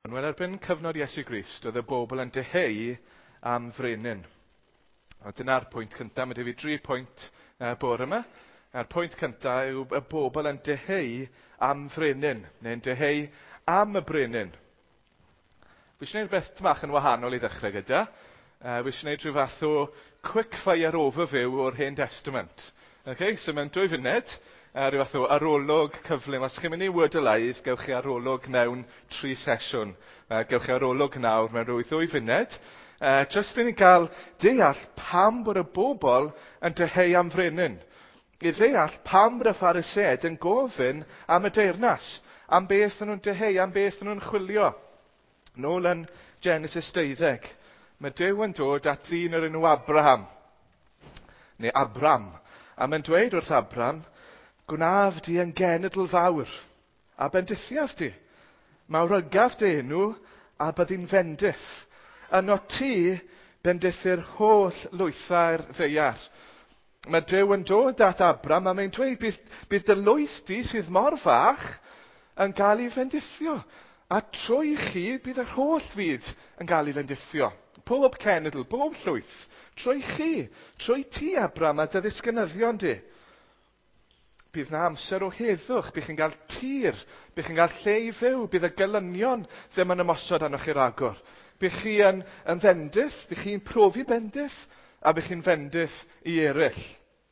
Wel, erbyn cyfnod Iesu Grist, oedd y bobl yn deheu am frenin. A dyna'r pwynt cyntaf. Mae 'da fi 3 pwynt bore yma. A'r pwynt cyntaf yw y bobl yn deheu am frenin, neu'n deheu am y brenin. Fi eisiau gwneud beth bach yn wahanol i ddechrau gyda. Fi eisiau gwneud rhyw fath o quick fire overview o'r Hen Testament. Okay, so mewn 2 funed, rhyw fath o arolwg cyflym. Os chi'n mynd i Word Alive, gewch chi arolwg mewn 3 sesiwn. Gewch chi arolwg nawr mewn rhyw 2 funed. Just i ni gael deall pam bod y bobl yn deheu am frenin. I ddeall pam bod y Pharisëd yn gofyn am y deyrnas. Am beth nhw'n deheu, am beth nhw'n chwilio. Nôl yn Genesis 12. Mae Duw yn dod at ddyn o'r enw Abraham. Neu Abram. A mae'n dweud wrth Abram, Gwnaf di yn genedl fawr, a bendithiaf di. Mawrygaf dy enw, a byddi'n fendith. Yno ti bendithu'r holl lwythau'r ddeiar. Mae Duw yn dod at Abram, a mae'n dweud, bydd dy lwyth di sydd mor fach yn cael ei fendithio. A trwy chi bydd yr holl fyd yn cael ei fendithio. Pob cenedl, pob llwyth. Trwy chi, trwy ti Abram a dy ddisgynyddion di. Bydd na amser o heddwch, bydd chi'n cael tir, bydd chi'n cael lle i fyw, bydd y gylynion ddim yn ymosod arnoch chi'r agor. Bydd chi yn fendith, bydd chi'n profi bendith, a bydd chi'n fendith i eryll.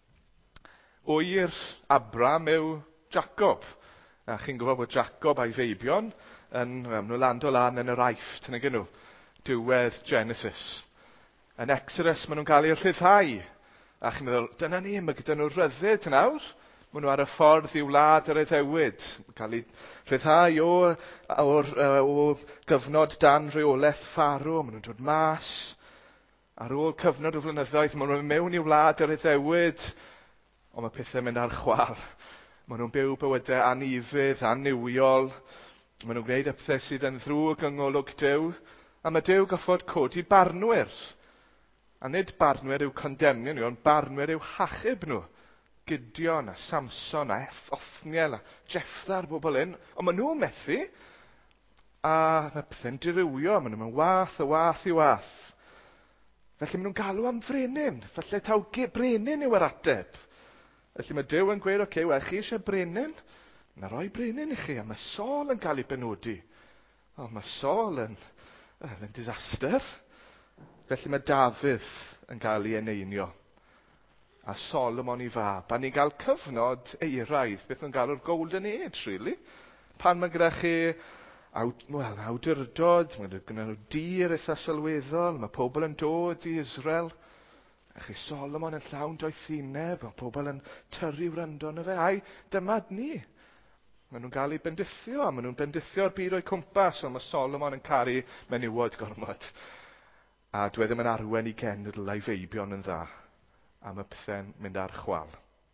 Oer Abram yw Jacob. A chi'n gwybod bod Jacob a'i feibion nhw land o lan yn yr Aifft, neu nhw, diwedd Genesis. Yn Exodus, maen nhw'n cael eu rhyddhau. A chi'n meddwl, dyna ni, mae gyda nhw ryddid nawr. Maen nhw ar y ffordd i wlad yr Iddewyd. Cael eu rhyddhau o gyfnod dan reolaeth Pharaoh. Maen nhw'n dod mas. Ar ôl cyfnod o flynyddoedd, maen nhw'n mewn i wlad yr Iddewyd. Ond mae pethau'n mynd ar chwal. Maen nhw'n byw bywydau anifydd, aniwiol. Maen nhw'n gwneud y pethau sydd yn ddrwg yng ngolwg Duw. A mae Duw goffod codi barnwyr. A nid barnwyr yw condemnio nhw, ond barnwyr yw hachub nhw. Gideon a Samson a Othniel a Jephthah a'r bobl hyn. Ond maen nhw'n methu. A mae pethau'n dirywio. Maen nhw'n wath o wath i wath. Felly maen nhw'n galw am frenin. Felly taw brenin yw yr ateb. Felly mae Duw yn gweud, oce, wel, chi eisiau brenin? Na roi brenin i chi. A mae Saul yn cael ei benodi. O, mae Saul yn disaster. Felly mae Dafydd yn cael ei eneinio. A Solomon i fab. A ni'n cael cyfnod eiraidd, beth nhw'n galw'r Golden Age, really. Pan mae gyda chi awdurdod, mae gyda nhw dir eitha sylweddol, mae pobl yn dod i Israel. A chi Solomon yn llawn doethineb, mae pobl yn tyrru wrando na fe. Ai, dyma ni. Mae nhw'n cael ei bendithio, a mae nhw'n bendithio'r byd o'i cwmpas, ond mae Solomon yn caru menywod gormod. A dwi ddim yn arwen i genedl a'i feibion yn dda. A mae pethau'n mynd ar chwal.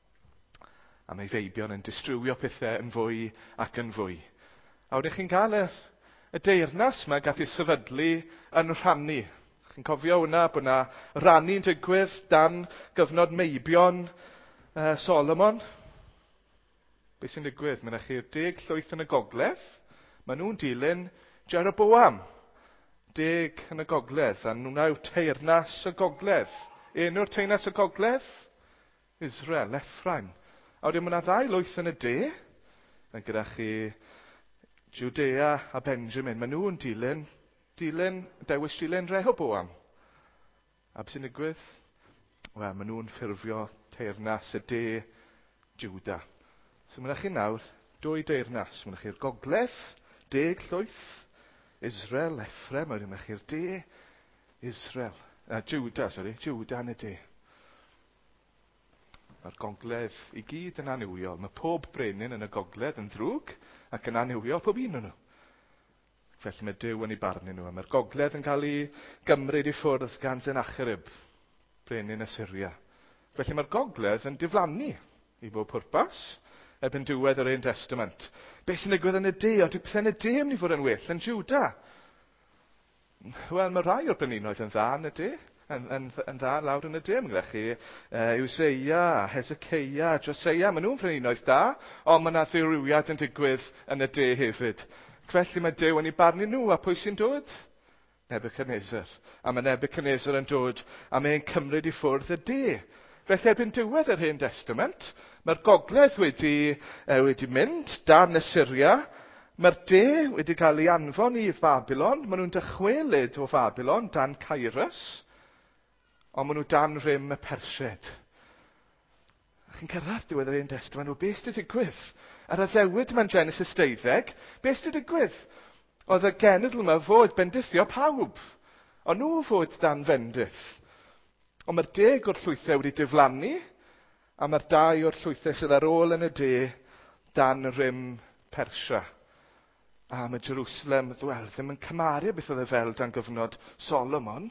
A mae feibion yn distrywio pethau yn fwy ac yn fwy. A wedyn chi'n cael y deyrnas yma gath ei sefydlu yn rhannu. Chi'n cofio hwnna bod yna rannu'n digwydd dan gyfnod meibion Solomon. Be sy'n digwydd? Mae yna chi'r 10 llwyth yn y gogledd. Mae nhw'n dilyn Jeroboam. 10 yn y gogledd, a nhw'n yw teyrnas y gogledd. Enw'r teyrnas y gogledd? Israel, Ephraim. A wedyn mae yna 2 lwyth yn y de. Mae gyda chi Judea a Benjamin. Mae nhw'n dewis dilyn Rehoboam. A beth sy'n digwydd? Wel, mae nhw'n ffurfio teyrnas y de Juda. So mae chi nawr 2 deyrnas. Mae chi'r gogledd, 10 llwyth, Israel, Ephraim, a wedyn mae chi'r de, Israel. Juda yn y de. Mae'r gogledd i gyd yn aniwiol. Mae pob brenin yn y gogledd yn ddrwg ac yn aniwiol pob un yn nhw. Felly mae Duw yn ei barnu nhw. Mae'r gogledd yn cael ei gymryd i ffwrdd gan Sennacherib, brenin Assyria. Felly mae'r gogledd yn diflannu i bob pwrpas erbyn diwedd yr Hen Testament. Be sy'n digwydd yn y de? O, dyw pethau yn y de yn mynd i fod yn well yn Juda. Wel, mae rai o'r brenhinoedd yn dda yn y de. Yn dda lawr yn y de. Mae gyda chi Eusseia, Hesekeia, Joseia. Maen nhw'n brenhinoedd da, ond mae yna ddirywiad yn digwydd yn y de hefyd. Felly mae Duw yn ei barnu nhw, a pwy sy'n dod? Nebuchadnezzar. A mae Nebuchadnezzar yn dod, a mae'n cymryd i ffwrdd y de. Felly erbyn diwedd yr Hen Testament, mae'r gogledd wedi mynd dan Assyria, mae'r de wedi cael ei anfon i Babylon, maen nhw'n dychwelyd o Babylon dan Cyrus, ond maen nhw dan rym y Persied. Chi'n cyrraedd diwedd yr Hen Testament, o beth sy'n digwydd? Ar y ddewyd mewn Genesis 12, beth sy'n digwydd? Oedd y genedl yma fod bendithio pawb, ond nhw fod dan fendith. Ond mae'r 10 o'r llwythau wedi diflannu, a mae'r 2 o'r llwythau sydd ar ôl yn y de dan rym Persia. A mae Jerusalem, ddim yn cymaru beth oedd e fel dan gyfnod Solomon,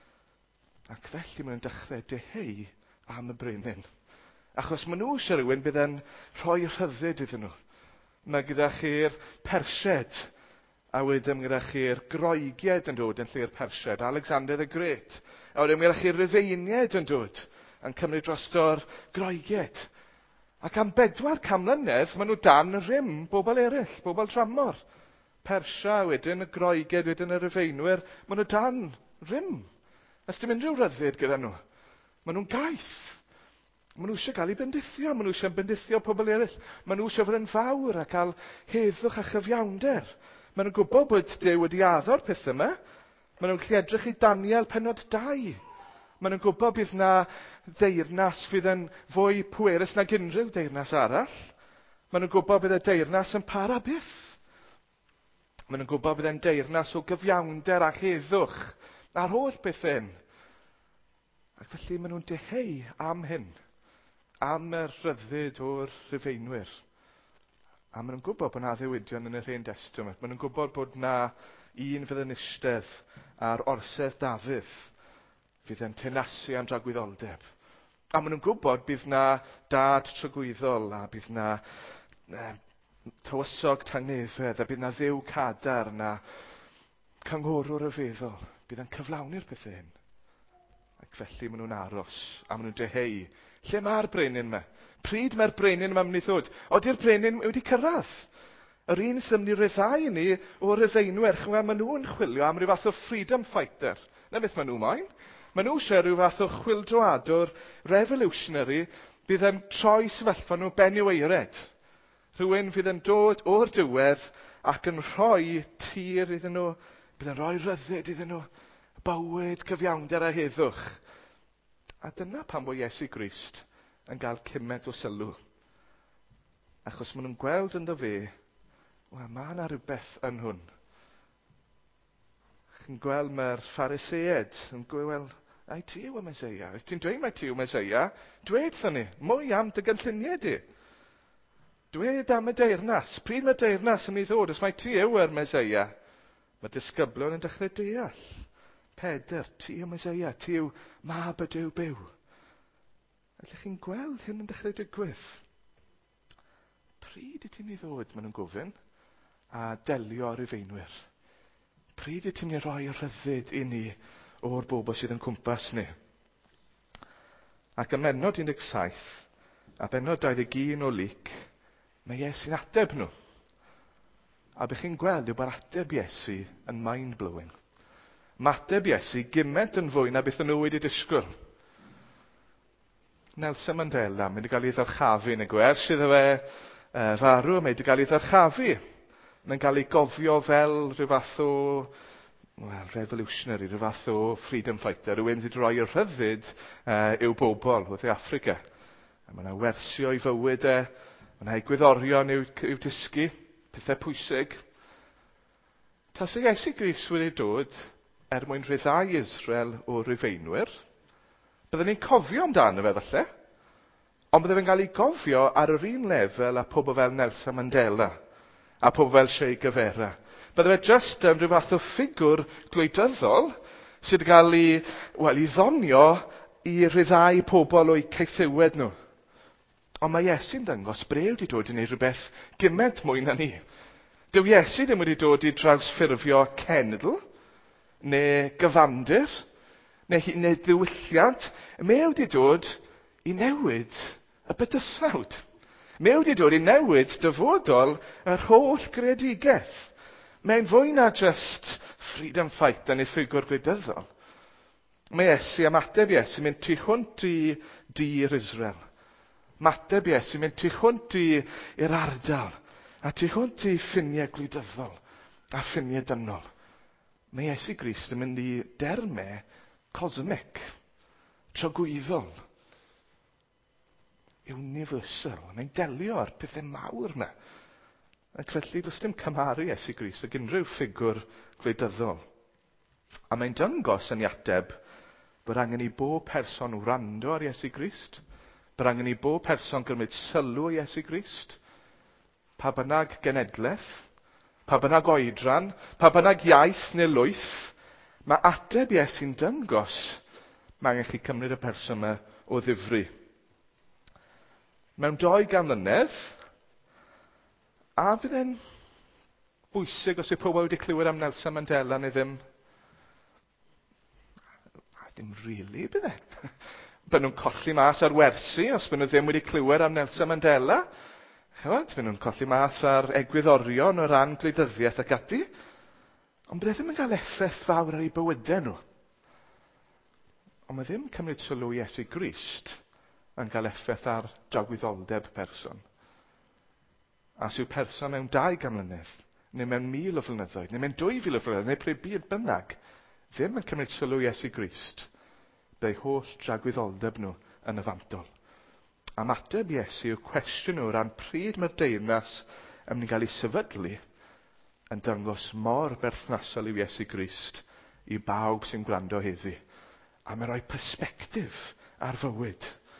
ac felly maen nhw'n dechrau deheu am y brenin. Achos maen nhw eisiau rhywun bydd yn rhoi rhyddid iddyn nhw. Mae gyda chi'r Persied, a wedyn gyda chi'r Groegiaid yn dod yn lle'r Persied, Alexander the Great. A wedyn gyda chi'r Rufeiniaid yn dod yn cymryd drosto'r Groegiaid. Ac am 400 mlynedd, maen nhw dan y rym bobl eraill, bobl tramor. Persia, wedyn y Groegiaid, wedyn y Rufeinwyr, maen nhw dan rym. Ys dim unrhyw ryddid gyda nhw. Maen nhw'n gaeth. Maen nhw eisiau cael ei bendithio, maen nhw eisiau bendithio pobl eraill. Maen nhw eisiau fod yn fawr a cael heddwch a chyfiawnder. Maen nhw'n gwybod bod Duw wedi addo'r pethau yma. Maen nhw'n gallu edrych i Daniel pennod 2. Maen nhw'n gwybod bydd na deyrnas fydd yn fwy pwerus nag unrhyw deyrnas arall. Maen nhw'n gwybod bydd y deyrnas yn para byth. Maen nhw'n gwybod bydd e'n deyrnas o gyfiawnder a heddwch a'r holl bethau. Ac felly maen nhw'n deheu am hyn. Am yr rhyddid o'r Rufeinwyr. A maen nhw'n gwybod bod na ddewidion yn yr Hen Testament. Maen nhw'n gwybod bod na un fydd yn eistedd ar orsedd Dafydd fydd yn tenasu am dragwyddoldeb. A maen nhw'n gwybod bydd na dad trygwyddol a bydd na tywysog tangnefedd a bydd na dduw cadar na cynghorwr y feddwl. Bydd yn cyflawni'r pethau hyn. Ac felly maen nhw'n aros a maen nhw'n deheu. Lle mae'r brenin yma? Pryd mae'r brenin yma mynd i ddod? Odi'r brenin wedi cyrraedd? Yr un sy'n mynd i ryddhau ni o'r Rufeinwyr, maen nhw'n chwilio am ryw fath o freedom fighter. Na beth maen nhw moyn? Maen nhw eisiau ryw fath o chwildroadwr revolutionary bydd yn troi sefyllfa nhw ben i'w eired. Rhywun fydd yn dod o'r diwedd ac yn rhoi tir iddyn nhw, bydd yn rhoi ryddid iddyn nhw, bywyd, cyfiawnder a heddwch. A dyna pan bod Iesu Grist yn cael cymaint o sylw. Achos maen nhw'n gweld ynddo fe, wel, mae yna rhywbeth yn hwn. Chi'n gweld mae'r Phariseed yn gweld, ai ti yw y Meseia? Ys ti'n dweud mai ti yw Meseia? Dweud thyn ni, mwy am dy gynlluniau di. Dweud am y deyrnas. Pryd mae deyrnas yn ei ddod? Ys mai ti yw yr Meseia? Mae disgyblion yn dechrau deall. Pedr, ti yw Meseia, ti yw mab y Duw byw. Ydych chi'n gweld hyn yn dechrau digwydd? Pryd i ti'n ei ddod, maen nhw'n gofyn, a delio ar Rufeinwyr? Pryd i ti'n ei roi rhyddid i ni o'r bobl sydd yn cwmpas ni? Ac ym Mennod 17, a Bennod 21 o Luc, mae Iesu'n ateb nhw. A bych chi'n gweld yw bod ateb Iesu yn mind-blowing. Mae ateb Iesu gymaint yn fwy na beth yn nhw wedi disgwyl. Nelson Mandela, mae wedi cael ei ddyrchafu yn y gwers iddo fe farw, mae wedi cael ei ddyrchafu. Mae'n cael ei gofio fel rhyw fath o revolutionary, rhyw fath o freedom fighter, rhywun sydd wedi rhoi y rhyddid i'w bobl wrth i Africa. Mae yna wersio i fywyd mae yna egwyddorion i'w dysgu, pethau pwysig. Tas y Iesu Grist wedi dod mwyn ryddhau Israel o Rufeinwyr, byddwn ni'n cofio amdano fe falle, ond byddwn ni'n cael ei gofio ar yr un lefel a pobl fel Nelson Mandela a pobl fel Che Guevara. Byddwn fe just yn rhyw fath o ffigwr gwleidyddol sydd wedi cael ei ddonio i ryddhau pobl o'i ceithiwed nhw. Ond mae Iesu'n dangos bre wedi dod i wneud rhywbeth gymaint mwy na ni. Dyw Iesu ddim wedi dod i drawsffurfio cenedl, neu gyfandir, neu ddiwylliant. Mae wedi dod i newid y bydysawd. Mae wedi dod i newid dyfodol yr holl greadigaeth. Mae'n fwy na just freedom fight yn ei ffigwr gwleidyddol. Mae Iesu, ymateb Iesu, mynd tu hwnt i dir Israel. Mateb Iesu, mynd tu hwnt i'r ardal, a tu hwnt i ffiniau gwleidyddol, a ffiniau dynol. Mae Iesu Grist yn mynd i dermau cosmic, trogwyddol, universal. Mae'n delio ar pethau mawr yna. Ac felly, does dim cymaru Iesu Grist ag unrhyw ffigwr gwleidyddol. A mae'n dangos yn ei ateb bod angen i bob person wrando ar Iesu Grist, bod angen i bob person gymryd sylw i Iesu Grist, pa bynnag genedlaeth, pa bynnag oedran, pa bynnag iaith neu lwyth, mae ateb Iesu'n dangos mae angen chi cymryd y person yma o ddifri. Mewn 200 mlynedd, a bydde'n bwysig os yw pobl wedi clywed am Nelson Mandela neu ddim? Dim really, bydde. Bydden nhw'n colli mas ar wersi os bydden nhw ddim wedi clywed am Nelson Mandela. Bydden nhw'n colli mas ar egwyddorion o ran gwleidyddiaeth ac ati. Ond bydde ddim yn cael effaith fawr ar ei bywydau nhw. Ond mae ddim cymryd sylw i Iesu Grist yn cael effaith ar dragwyddoldeb person. A sy'n person mewn 200 mlynedd, neu mewn 1000 o flynyddoedd, neu mewn 2000 o flynyddoedd, neu pryd byd bynnag, ddim yn cymryd sylw i Iesu Grist, byddai holl dragwyddoldeb nhw yn y fantol. Ymateb Iesu yw cwestiwn nhw ran pryd mae'r deyrnas yn mynd i gael ei sefydlu yn dangos mor berthnasol yw Iesu Grist i bawb sy'n gwrando heddi. A mae'n rhoi persbectif ar fywyd.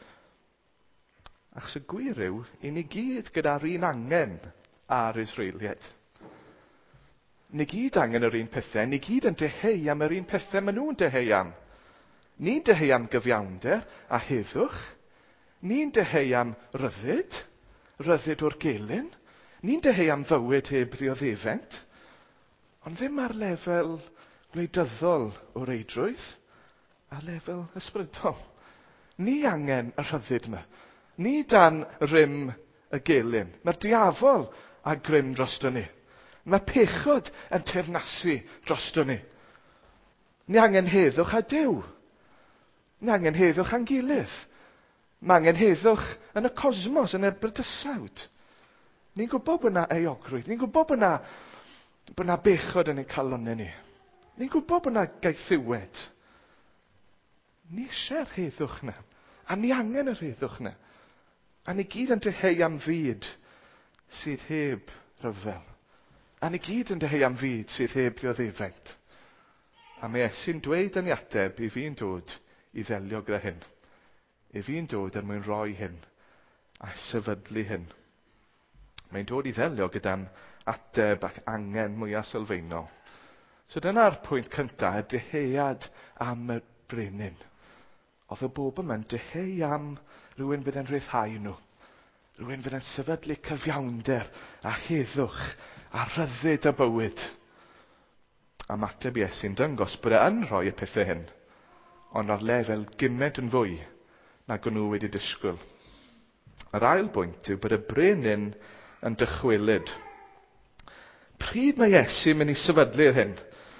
Ac sy'n gwir yw, i ni gyd gyda'r un angen ar Israeliaid. Ni gyd angen yr un pethau, ni gyd yn deheu am yr un pethau maen nhw'n deheu am. Ni'n deheu am gyfiawnder a heddwch. Ni'n deheu am ryddid o'r gelyn. Ni'n deheu am fywyd heb ddioddefent. Ond ddim ar lefel gwleidyddol o reidrwydd, a lefel ysbrydol. Ni angen y rhyddid yma. Ni dan rym y gelyn. Mae'r diafol a grym drosto ni. Mae pechod yn teyrnasu drosto ni. Ni angen heddwch a Duw. Ni angen heddwch a'n gilydd. Mae angen heddwch yn y cosmos, yn y bydysawd. Ni'n gwybod bod yna euogrwydd. Ni'n gwybod bod yna bechod yn ein calonau ni. Ni'n gwybod bod yna gaethiwed. Ni eisiau'r heddwch yna. A ni angen yr heddwch yna. A ni gyd yn deheu am fyd sydd heb rhyfel. A ni gyd yn deheu am fyd sydd heb ddioddefent. A mae Iesu'n dweud yn ei ateb i fi'n dod i ddelio gyda hyn. I fi'n dod er mwyn roi hyn a sefydlu hyn. Mae'n dod i ddelio gyda'n ateb ac angen mwyaf sylfaenol. So dyna'r pwynt cyntaf, y deheuad am y brenin. Oedd y bobl yma'n deheu am rhywun bydd yn rhyddhau nhw. Rhywun fydd yn sefydlu cyfiawnder a heddwch a ryddid y bywyd. A mateb Iesu'n dangos bod yn rhoi y pethau hyn, ond ar lefel gymaint yn fwy nag o'n nhw wedi disgwyl. Yr ail bwynt yw bod y brenin yn dychwelyd. Pryd mae Iesu'n mynd i sefydlu'r hyn?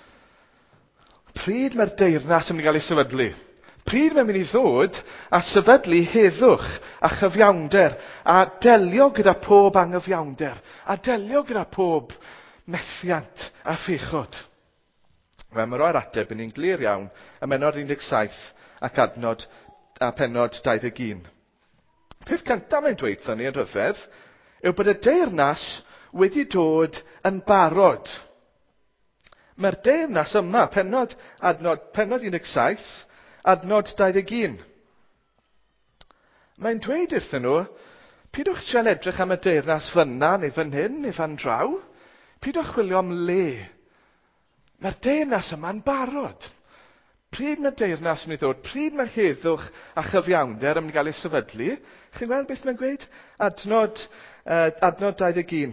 Pryd mae'r deyrnas yn mynd i gael ei sefydlu? Pryd mae'n mynd i ddod a sefydlu heddwch a chyfiawnder a delio gyda pob anghyfiawnder a delio gyda pob methiant a phechod. Mae roi'r ateb yn un glir iawn ym Menod 17 ac pennod 21. Peth cyntaf mae'n dweud thon ni yn rhyfedd yw bod y deyrnas wedi dod yn barod. Mae'r deyrnas yma, pennod 17, adnod 21. Mae'n dweud wrthyn nhw, pidwch tre'n edrych am y deyrnas fyna neu fan hyn neu fan draw. Pidwch chwilio am le. Mae'r deyrnas yma'n barod. Pryd mae'r deyrnas yn ei ddod, pryd mae heddwch a chyfiawnder yn mynd i gael ei sefydlu, chi'n gweld beth mae'n gweud? Adnod 21.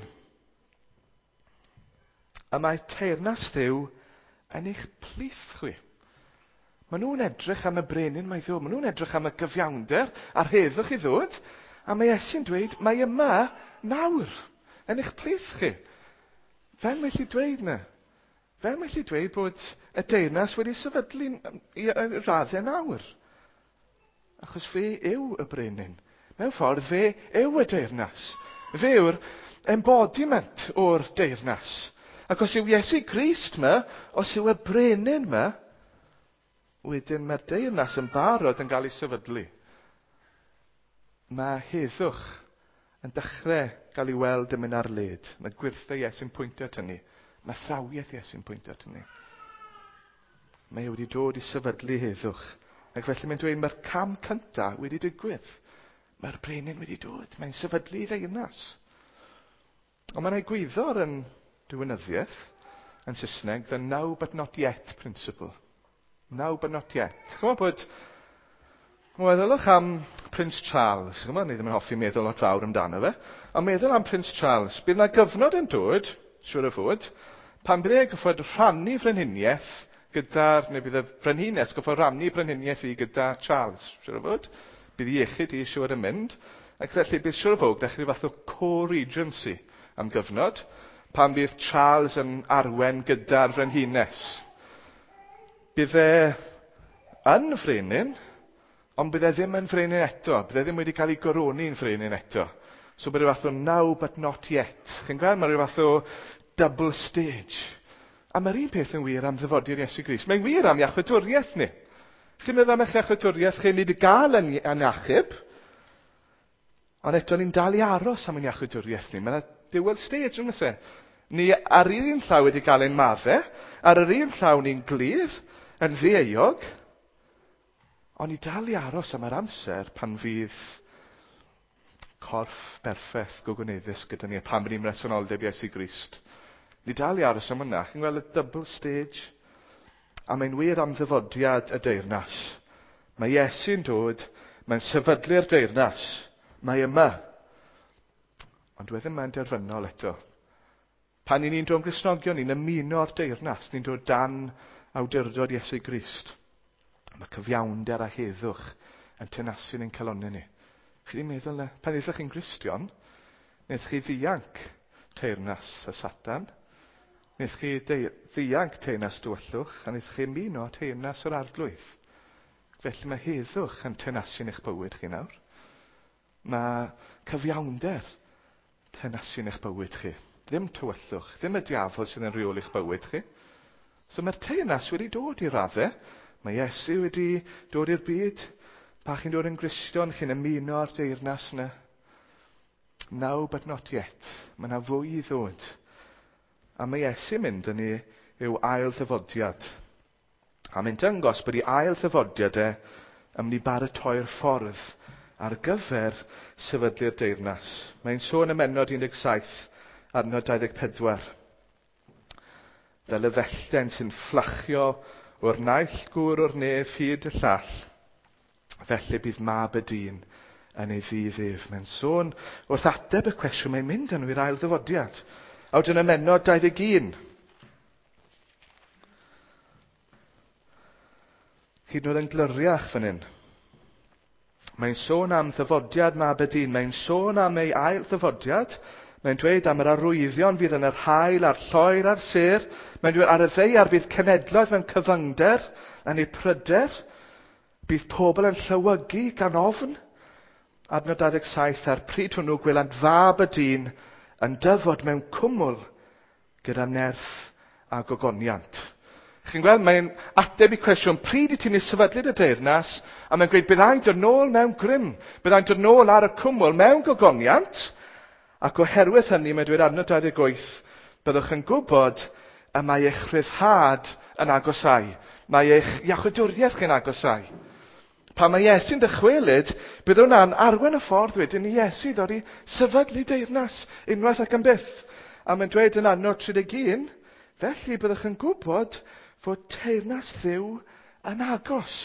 A mae teyrnas Dduw yn eich plith chwi. Maen nhw'n edrych am y brenin mae ddod. Maen nhw'n edrych am y gyfiawnder a'r heddwch i ddod. A mae Iesu'n dweud, mae yma nawr yn eich plith chi. Fel mae lli dweud na? Fel mae lli dweud bod y deyrnas wedi sefydlu i raddau nawr? Achos fe yw y brenin. Mewn ffordd, fe yw y deyrnas. Fe yw'r embodiment o'r deyrnas. Ac os yw Iesu Grist ma, os yw y brenin ma, wedyn mae'r deyrnas yn barod yn cael ei sefydlu. Mae heddwch yn dechrau cael ei weld yn mynd ar led. Mae gwirthau Iesu'n pwyntio at hynny. Mae thrawiaeth Iesu'n pwyntio at hynny. Mae wedi dod i sefydlu heddwch. Ac felly mae'n dweud mae'r cam cyntaf wedi digwydd. Mae'r brenin wedi dod. Mae'n sefydlu ddeyrnas. Ond mae'n egwyddor yn diwynyddiaeth yn Saesneg, the now but not yet principle. Now but not yet. Chymod bod, meddylwch am Prince Charles. Chymod, ni ddim yn hoffi meddwl lot fawr amdano fe. Ond meddwl am Prince Charles. Bydd yna gyfnod yn dod, siwr o fod, pan bydd e goffod rhannu frenhiniaeth gyda'r, neu bydd y frenhines goffod rhannu frenhiniaeth i gyda Charles, siwr o fod. Bydd i iechyd i siwr yn mynd. Ac felly bydd siwr o fod dechrau fath o co-regency am gyfnod, pan bydd Charles yn arwen gyda'r frenhines. Bydd e yn frenin, ond bydd e ddim yn frenin eto. Bydd e ddim wedi cael ei goroni'n frenin eto. So bydd e fath o now but not yet. Chi'n gweld, mae'n fath o double stage. A mae'r un peth yn wir am ddyfodiad Iesu Grist. Mae'n wir am iachwydwriaeth ni. Chi'n meddwl am eich iachwydwriaeth chi ni wedi gael yn achub, ond eto ni'n dal i aros am ein iachwydwriaeth ni. Mae'n dual stage yn ysau. Ni ar un llaw wedi cael ein maddau, ar yr un llaw ni'n glir, yn ddieog, ond ni dal i aros am yr amser pan fydd corff berffeth gwgwneddus gyda ni, pan bydd ni'n resenoldeb Iesu Grist. Ni dal i aros am hynna. Chi'n gweld y double stage? A mae'n wir am ddyfodiad y deyrnas. Mae Iesu'n dod, mae'n sefydlu'r deyrnas. Mae yma. Ond wedyn mae'n derfynol eto. Pan ni'n dod Gristnogion, ni'n ymuno'r deyrnas, ni'n dod dan awdurdod Iesu Grist. Mae cyfiawnder a heddwch yn tenasu'n ein calonau ni. Chi wedi meddwl na, pan ydych chi'n Gristion, wnaeth chi ddianc teyrnas y Satan, wnaeth chi ddianc teyrnas dywyllwch, a wnaeth chi ymuno teyrnas yr arglwydd. Felly mae heddwch yn tenasu'n eich bywyd chi nawr. Mae cyfiawnder tenasu'n eich bywyd chi. Ddim tywyllwch, ddim y diafol sydd yn rheol eich bywyd chi. So mae'r teyrnas wedi dod i raddau. Mae Iesu wedi dod i'r byd. Pa chi'n dod yn Gristion, chi'n ymuno ar deyrnas yna. Now but not yet. Mae yna fwy i ddod. A mae Iesu mynd yn ei yw ail ddyfodiad. A mae'n dyngos bod ei ail ddyfodiad yn mynd i baratoi'r ffordd ar gyfer sefydlu'r deyrnas. Mae'n sôn ym Mennod 17, adnod 24. Fel y fellten sy'n fflachio o'r naill gŵr o'r nef hyd y llall, felly bydd mab y dyn yn ei ddydd ef. Mae'n sôn wrth ateb y cwestiwn, mae'n mynd yn i'r ail ddyfodiad. A wedyn ym Mennod 21. Hyd yn oed yn gliriach fan hyn. Mae'n sôn am ddyfodiad mab y dyn. Mae'n sôn am ei ail ddyfodiad. Mae'n dweud am yr arwyddion fydd yn yr haul a'r lloer a'r sêr. Mae'n dweud ar y ddeiar bydd cenedloedd mewn cyfyngder yn ei pryder. Bydd pobl yn llywygu gan ofn. Adnod 27, ar pryd hwnnw gwelant fab y dyn yn dyfod mewn cwmwl gyda nerth a gogoniant. Chi'n gweld, mae'n ateb i cwestiwn, pryd i ti'n ei sefydlu'r y deyrnas, a mae'n gweud, byddai'n dod nôl mewn grym, byddai'n dod nôl ar y cwmwl mewn gogoniant, ac oherwydd hynny, mae'n dweud adnod 28, byddwch yn gwybod y mae eich rhyddhad yn agosau. Mae eich iachwydwriaeth chi'n agosau. Pan mae Iesu'n dychwelyd, bydd hwnna'n arwen y ffordd wedyn i Iesu ddod i sefydlu deyrnas unwaith ac yn byth. A mae'n dweud yn adnod 31, felly byddwch yn gwybod fod teyrnas Dduw yn agos.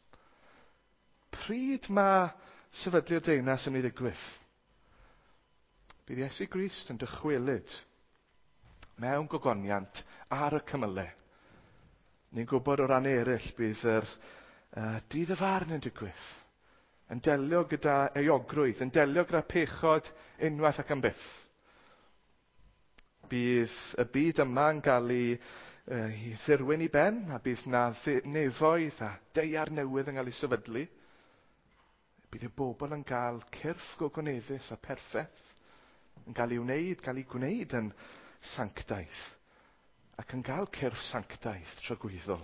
Pryd mae sefydlu'r deyrnas yn ei ddigwydd? Bydd Iesu Grist yn dychwelyd mewn gogoniant ar y cymylau. Ni'n gwybod o ran eraill bydd yr dydd y farn yn digwydd. Yn delio gyda euogrwydd, yn delio gyda pechod unwaith ac yn byth. Bydd y byd yma yn cael ei ddirwyn i ben, a bydd na nefoedd a deiar newydd yn cael ei sefydlu. Bydd y bobl yn cael cyrff gogoneddus a perffaith, yn cael ei gwneud yn sanctaeth, ac yn cael cyrff sanctaeth tragwyddol.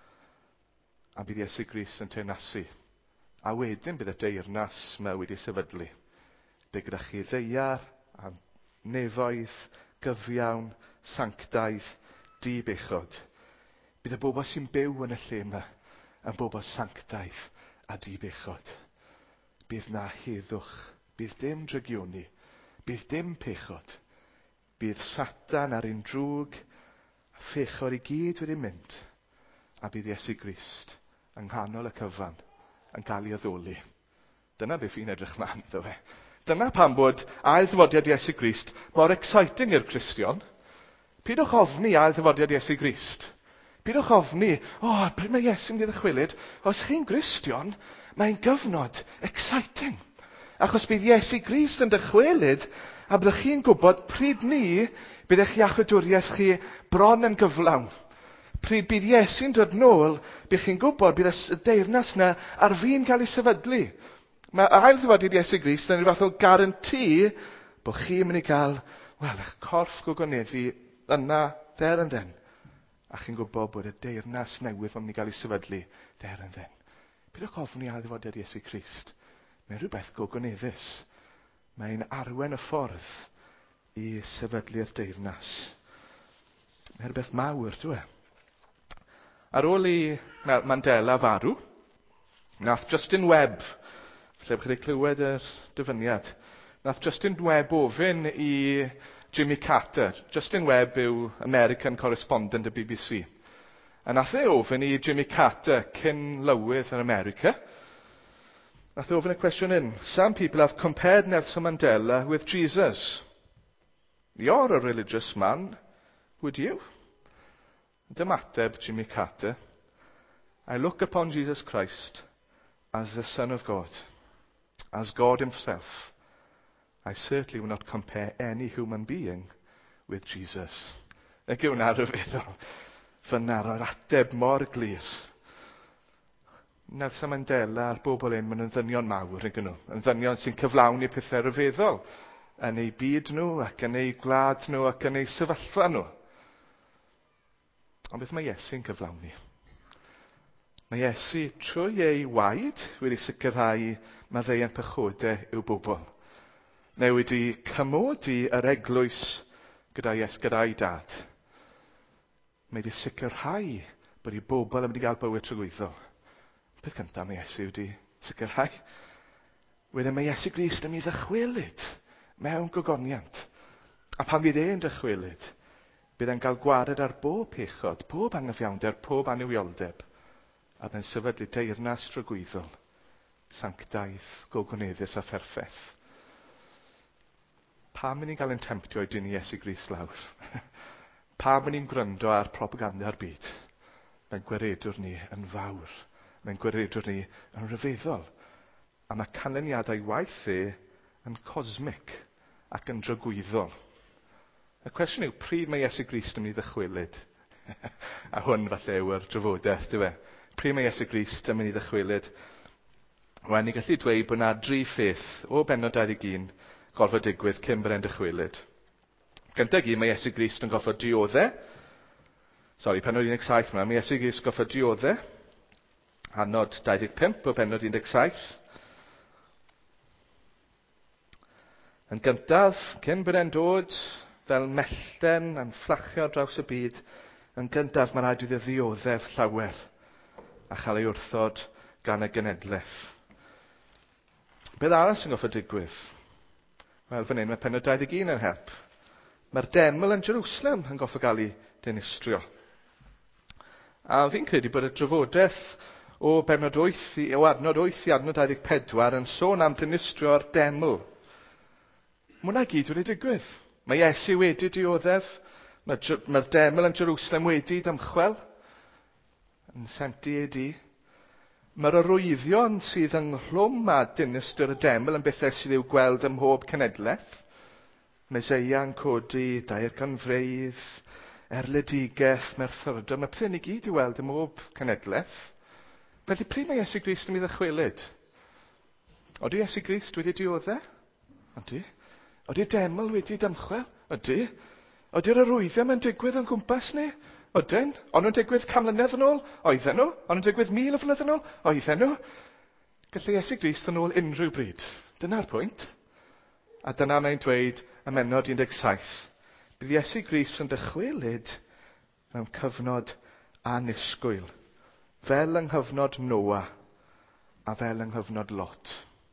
A bydd Iesu Grist yn teyrnasu. A wedyn bydd y deyrnas yma wedi sefydlu. Bydd gyda chi ddeiar a nefoedd, gyfiawn, sanctaidd, di-bechod. Bydd y bobl sy'n byw yn y lle yma yn bobl sanctaidd a di-bechod. Bydd na heddwch, bydd dim drygioni, bydd dim pechod. Bydd Satan ar un drwg, a phechod i gyd wedi mynd, a bydd Iesu Grist yng nghanol y cyfan yn cael ei addoli. Dyna beth fi'n edrych mlaen iddo fe. Dyna pam bod ail ddyfodiad Iesu Grist mor exciting i'r Cristion. Pidwch ofni ail ddyfodiad Iesu Grist. Pidwch ofni, pryd mae Iesu'n mynd i ddychwelyd, os chi'n Gristion, mae'n gyfnod exciting. Achos bydd Iesu Grist yn dychwelyd, a byddwch chi'n gwybod pryd ni bydd eich iachawdwriaeth chi bron yn gyflawn. Pryd bydd Iesu'n dod nôl, bydd chi'n gwybod bydd y deyrnas yna ar fi'n cael ei sefydlu. Mae ail ddyfodiad Iesu Grist yn rhyw fath o garanti bod chi'n mynd i gael, eich corff gogoneddu yna, there and then. A chi'n gwybod bod y deyrnas newydd o'n mynd i gael ei sefydlu there and then. Bydwch ofni ail ddyfodiad Iesu Grist. Mae'n rhywbeth gogoneddus. Mae'n arwen y ffordd i sefydlu'r deyrnas. Mae'n rhywbeth mawr, dwi. Ar ôl i Mandela farw, nath Justin Webb, lle bych chi clywed yr dyfyniad, nath Justin Webb ofyn i Jimmy Carter. Justin Webb yw American correspondent y BBC. A nath ofyn i Jimmy Carter cyn lywydd yn America. Nath ofyn y cwestiwn hyn. Some people have compared Nelson Mandela with Jesus. You're a religious man, would you? Dymateb Jimmy Carter. I look upon Jesus Christ as the Son of God, as God himself. I certainly will not compare any human being with Jesus. Ac yw na rhyfeddol. Fyna roi'r ateb mor glir. Nelson Mandela a'r bobl maen nhw'n ddynion mawr, yn ddynion sy'n cyflawni pethau rhyfeddol yn eu byd nhw, ac yn eu gwlad nhw, ac yn eu sefyllfa nhw. Ond beth mae Iesu'n cyflawni? Mae Iesu trwy ei waed wedi sicrhau maddeuant pechodau i'w bobl. Mae wedi cymodi yr eglwys gyda'i dad. Mae wedi sicrhau bod ei bobl yn mynd i gael bywyd tragwyddol. Peth cyntaf mae Iesu wedi sicrhau. Wedyn mae Iesu Grist yn mynd i ddychwelyd mewn gogoniant. A pan fydd e'n dychwelyd, bydd e'n cael gwared ar bob pechod, bob anghyfiawnder, pob anifioldeb, a byddai'n sefydlu deyrnas tragwyddol, sanctaidd, gogoneddus a pherffaith. Pam yn ni'n cael ein temptio i dynnu Iesu Grist lawr? Pam yn ni'n gwryndo ar propaganda'r byd? Mae'n gweredwr ni yn fawr. Mae'n gweredwr ni yn rhyfeddol. A mae canlyniadau waith yn cosmic ac yn dragwyddol. Y cwestiwn yw, pryd mae Iesu Grist yn mynd i ddychwelyd? A hwn falle yw'r drafodaeth, dyw e. Pryd mae Iesu Grist yn mynd i ddychwelyd? Wel, ni gallu dweud bod yna 3 pheth o bennod 21 gorfod digwydd cyn bod e'n dychwelyd. Gyntaf mae Iesu Grist yn gorfod dioddau. Pennod 17 yma, mae Iesu Grist yn gorfod dioddau. Hanod 25 o bennod 17. Yn gyntaf, cyn bod e'n dod fel mellten yn fflachio draws y byd, yn gyntaf mae'n rhaid iddo ddioddef llawer a chael ei wrthod gan y genedlaeth. Beth arall sy'n goffo digwydd? Wel, fan hyn mae pennod 21 yn help. Mae'r deml yn Jerusalem yn goffo gael ei dinistrio. A fi'n credu bod y drafodaeth o adnod 8 i adnod 24 yn sôn am dinistrio'r deml. Mwna gyd wedi digwydd. Mae Iesu wedi dioddef, mae'r deml yn Jerusalem wedi dymchwel, yn 70 AD. Mae'r arwyddion sydd ynghlwm â dinistr y deml yn bethau sydd i'w gweld ym mhob cenedlaeth. Meseia yn codi, dair ganfreidd, erledigeth, merthyrda. Mae pethau ni gyd i weld ym mhob cenedlaeth. Felly pryd mae Iesu Grist yn mynd â chwilyd? Odi Iesu Grist wedi dioddau? Odi. Odi'r deml wedi dymchwel? Odi. Odi'r arwyddion yn digwydd yn gwmpas ni? Odyn. Ond nhw'n digwydd 100 mlynedd yn ôl? Oedden nhw. Ond nhw'n digwydd 1000 o flynedd yn ôl? Oedden nhw. Gallai Iesu Grist yn ôl unrhyw bryd. Dyna'r pwynt. A dyna mae'n dweud ym Mennod 17. Bydd Iesu Grist yn dychwelyd mewn cyfnod anisgwyl. Fel yng nghyfnod Noa a fel yng nghyfnod Lot.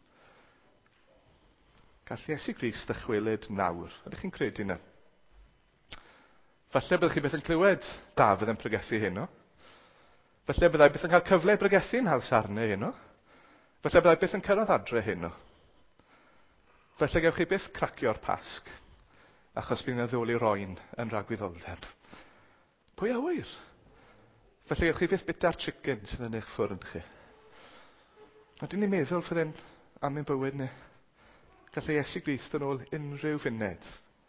Gall Iesu Grist dychwelyd nawr. Ydych chi'n credu yna? Falle byddwch chi byth yn clywed Dafydd yn pregethu heno. Falle byddai byth yn cael cyfle i bregethu'n Hawl Sarnau heno. Falle byddai byth yn cyrraedd adre heno. Falle gewch chi byth cracio'r pasg, achos bydd yna ddoli roen yn ragwyddoldeb. Pwy a wyr? Falle gewch chi byth bita'r chicken sydd yn eich ffwrn chi. Ydyn ni'n meddwl ffyrdd am ein bywyd ni? Gallai Iesu Grist yn ôl unrhyw funed.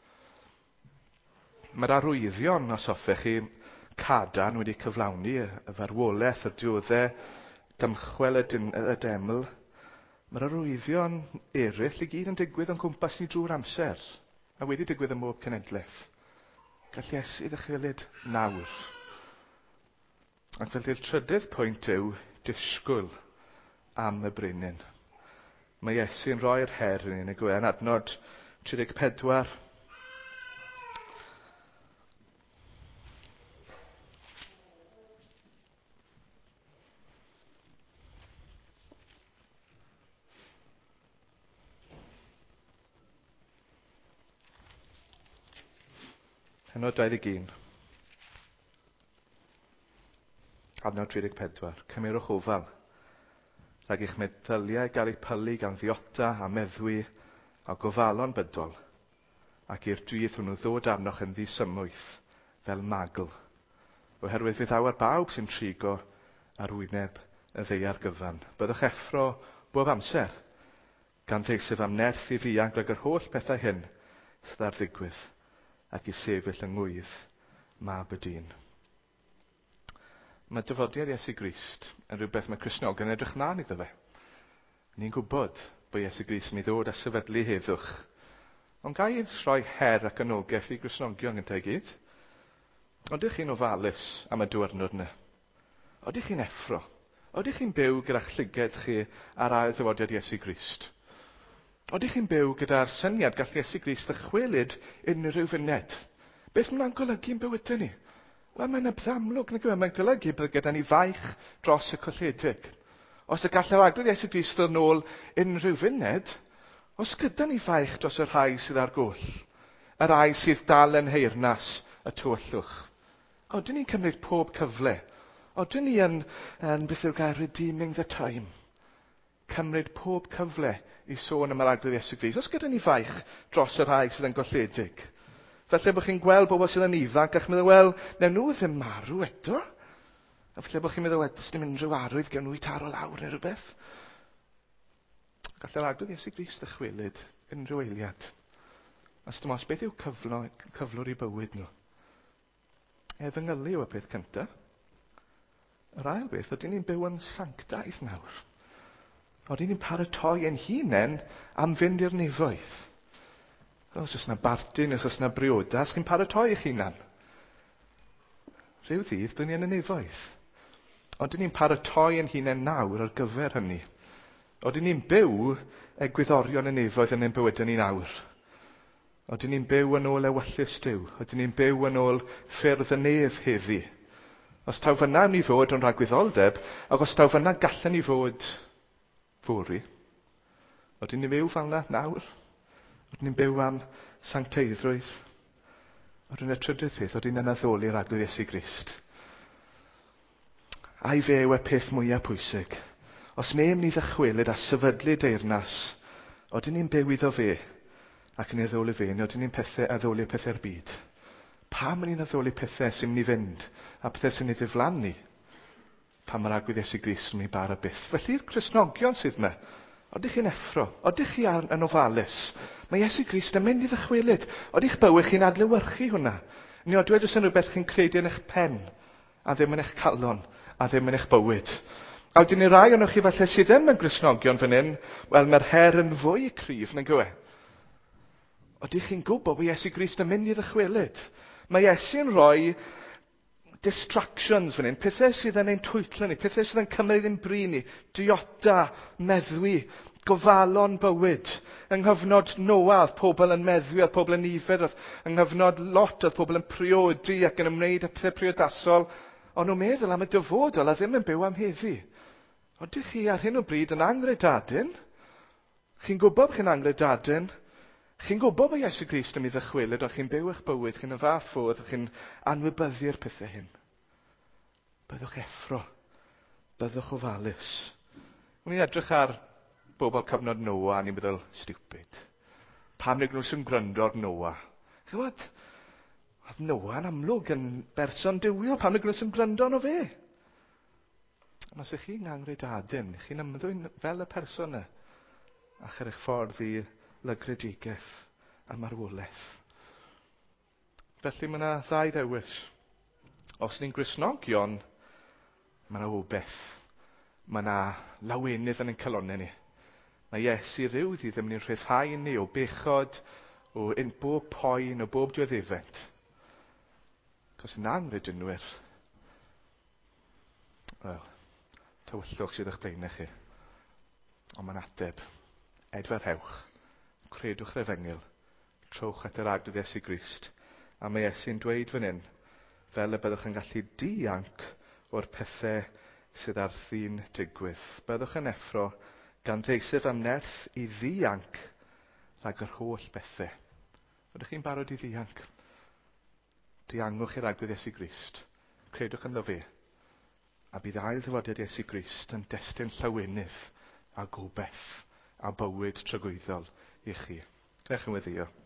Mae'r arwyddion, os hoffech chi, cadarn wedi cyflawni y farwolaeth, y dioddau, dymchwel y deml. Mae'r arwyddion eraill i gyd yn digwydd yn cwmpas ni drwy'r amser, a wedi digwydd yn mhob cenedlaeth. Gall Iesu ddychwelyd nawr. Ac felly'r trydydd pwynt yw disgwyl am y brenin. Mae Iesu'n rhoi'r her i ni, nag yw e, yn adnod 34. Pennod 21. Adnod 34. Cymerwch ofal. Rhag eich meddyliau gael eu pylu gan ddiota a meddwi a gofalon bydol, ac i'r dydd hwnnw ddod arnoch yn ddisymwyth fel magl, oherwydd fydd awr bawb sy'n trigo ar wyneb y ddeiar gyfan. Byddwch effro bob amser, gan ddeisaf am nerth i ddianc rhag yr holl pethau hyn sydd ar ddigwydd, ac i sefyll yng ngwydd mab y dyn. Mae dyfodiad Iesu Grist yn rhywbeth mae Cristnogion yn edrych mlaen iddo fe. Ni'n gwybod bod Iesu Grist yn ei ddod a sefydlu heddwch. Ond gai rhoi her ac anogaeth i Gristnogion gyntaf i gyd? Odych chi'n ofalus am y diwrnod yna? Odych chi'n effro? Odych chi'n byw gyda'ch llyged chi ar ail dyfodiad Iesu Grist? Odych chi'n byw gyda'r syniad gall Iesu Grist dychwelyd unrhyw funed? Beth mae'n golygu'n bywydau ni? Wel, mae'n ymddamlwg, nag yw e? Mae'n golygu bod gyda ni faich dros y colledig. Os y gallaf agwedd Iesu Grist yn ôl unrhyw funed, os gyda ni faich dros y rhai sydd ar goll, y rhai sydd dal yn heyrnas y tywyllwch. Odyn ni'n cymryd pob cyfle? Odyn ni yn beth yw'r gair, redeeming the time? Cymryd pob cyfle i sôn am yr agwedd Iesu Grist. Os gyda ni faich dros y rhai sydd yn golledig? Felly bod chi'n gweld bobl sydd yn ifanc ac meddwl, wel, newn nhw ddim marw eto. A felly bod chi'n meddwl, wel, does dim unrhyw arwydd gen nhw i taro lawr neu rhywbeth. Gallai'r agwedd Iesu Grist dychwelyd unrhyw eiliad. Os dim os beth yw cyflwr i bywyd nhw. Efengylu yw y peth cyntaf. Yr ail beth, oedden ni'n byw yn sanctaidd nawr. Oedden ni'n paratoi ein hunain am fynd i'r nefoedd. Os oes yna bartyn, os oes yna briodas, chi'n paratoi eich hunan. Rhyw ddydd, byddwn ni yn y nefoedd. Oedden ni'n paratoi ein hunain nawr ar gyfer hynny. Oedden ni'n byw egwyddorion y nefoedd yn ein bywydau ni nawr. Oedden ni'n byw yn ôl ewyllus Duw. Oedden ni'n byw yn ôl ffyrdd y nef heddi. Os taw fyna ni fod yn rhagwyddoldeb, ac os taw fyna gallen ni fod fori. Oedden ni'n byw fel yna nawr. Oedden ni'n byw am sancteiddrwydd. Oedden ni'n y trydydd peth, oedden ni'n addoli'r agwedd Iesu Grist. A'i fe yw y peth mwyaf pwysig. Os mewn ni ddychwelyd a sefydlu deyrnas, oedden ni'n byw iddo fe, ac yn addoli fe, oedden ni'n addoli pethau'r byd. Pam yn ni'n addoli pethau sy'n mynd i fynd, a pethau sy'n mynd i ddiflannu? Pam mae'r agwedd Iesu Grist yn mynd i bara byth. Felly'r Cristnogion sydd yma, Odych chi'n effro? Odych chi yn ofalus? Mae Iesu Grist yn mynd i ddychwelyd. Odych bywyd chi'n adlewyrchu hwnna? Neu odwyd os yn rhywbeth chi'n credu yn eich pen, a ddim yn eich calon, a ddim yn eich bywyd. A wedyn ni rai o'n chi falle sydd ddim yn Gristnogion fan hyn, wel mae'r her yn fwy cryf nag yw e. Odych chi'n gwybod bod Iesu Grist yn mynd i ddychwelyd? Mae Iesu'n rhoi distractions fan hyn, pethau sydd yn ein twyllo ni, pethau sydd yn cymryd yn bri ni, diota, meddwi, gofalon bywyd. Yng nghyfnod Noa, oedd pobl yn meddwi, oedd pobl yn nifer, yng nghyfnod Lot, oedd pobl yn priodi ac yn ymwneud â pethau priodasol, ond nhw'n meddwl am y dyfodol a ddim yn byw am heddi. Odych chi ar hyn o bryd yn angredadyn? Chi'n gwybod bod chi'n angredadyn? Chi'n gwybod bod Iesu Grist yn mynd i ddychwelyd, o chi'n byw eich bywyd, chi'n y fath ffordd, chi'n anwybyddu'r pethau hyn. Byddwch effro. Byddwch ofalus. When ni'n edrych ar bobl cyfnod Noa, ni'n meddwl, stupid. Pam nid nhw sy'n gwrando ar Noa? Chywod, oedd Noa yn amlwg yn berson diwio, pam nid nhw sy'n gwrando arno fe? Ond os ych chi'n angredadyn, chi'n ymddwyn fel y person yna, a'ch ar eich ffordd i lygredigaeth a marwolaeth. Felly mae yna ddau ddewis. Os ni'n Gristnogion, mae yna wbeth. Mae yna lawenydd yn ein calonnau ni. Mae Iesu ryw ddi ddim ni'n rhyddhau ni o bechod, o bob poen, o bob dioddefent. Cos yn angredynwyr, wel, tywyllwch sydd o'ch blaenau chi. Ond mae'n ateb, edferhewch, credwch yr Efengyl, trowch at yr agwedd Iesu Grist, a mae Iesu'n dweud fan hyn, fel y byddwch yn gallu dianc o'r pethau sydd ar ddyn digwydd. Byddwch yn effro gan ddeiseb am nerth i ddianc rhag yr holl bethau. Ydych chi'n barod i ddianc? Diangwch i'r agwedd Iesu Grist, credwch ynddo fe, a bydd ail ddyfodiad Iesu Grist yn destun llawenydd a gobeth a bywyd tragwyddol i chi. Gnewch yn weddio.